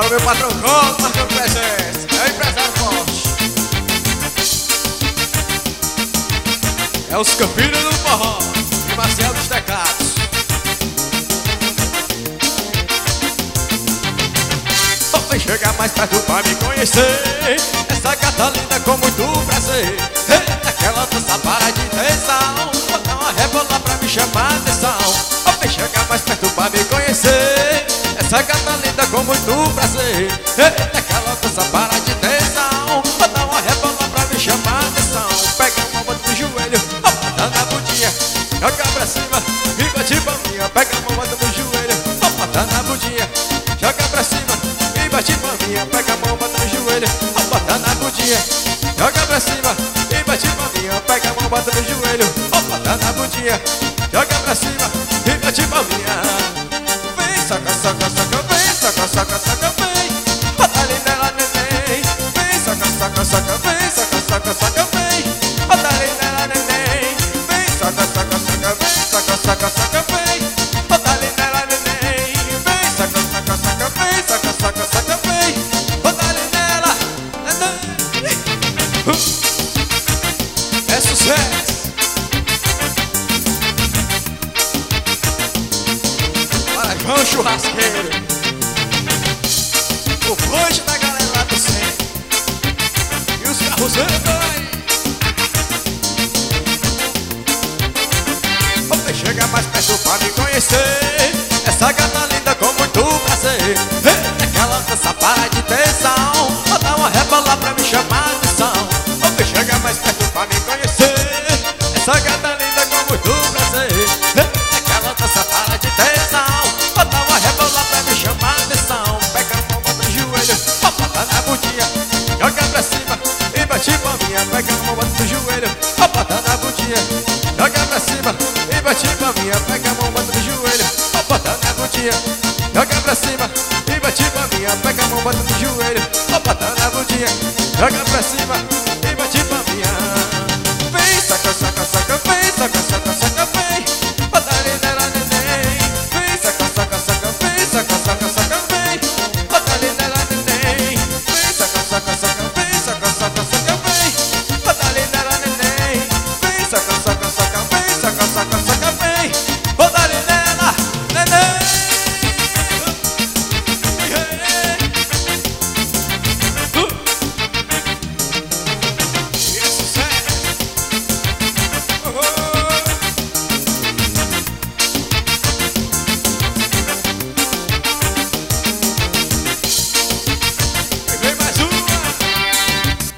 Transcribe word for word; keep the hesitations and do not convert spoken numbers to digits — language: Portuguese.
o meu patrão Colo marcando presença. É o empresário forte. É os Campinas do Forró e Marcelo dos Tecados. Vem chegar mais perto pra me conhecer. Essa gata linda com muito prazer. Naquela dança para de tensão. Vou dar uma rebola pra me chamar a atenção. Vem chegar mais perto pra me conhecer. Essa gata linda com muito prazer. Naquela dança para de tensão. Vou dar uma rebola pra me chamar a atenção. Pega uma mão no joelho, bota na bundinha, joga pra cima e bate palminha. Pega uma mão no joelho, bota na bundinha, joga pra cima e bate palminha. Pega a mão, bota no joelho, bota na bundinha, joga pra cima e bate palminha. Pega a mão, bota no joelho, bota na bundinha, joga pra cima e bate palminha. Vem, saca, saca, saca, vem, saca, saca, saca, vem. Bota ali nela, neném. Vem, saca, saca, saca, vem, saca, saca, saca, vem. Bota ali nela, neném. Vem, saca, saca, saca, vem, saca, saca, saca, vem. Bota ali nela, neném. Vem, saca, saca, saca, vem, saca, saca, saca, vem. Bota ali nela, neném. É sucesso. João Churrasqueiro, o fluxo da galera lá do centro e os carrozeiros dois. Vou chegar mais perto pra me conhecer. Essa gata linda com muito prazer. Aquela dança para de tensão. Vou dar uma rebola pra me chamar a atenção. Vou chegar mais perto pra me conhecer. Essa gata linda com muito prazer. Aquela dança para de tensão. Vou dar uma rebola pra me chamar a atenção. Pega a mão, bota no joelho, bota na bundinha, joga pra cima e bate palminha. Pega a mão, bota no joelho, bota na bundinha, joga pra cima e bate palminha. Pega a mão, bota no joelho, bota na bundinha, joga pra cima e bate palminha. Pega a mão, bota no joelho, bota na bundinha, joga pra cima e bate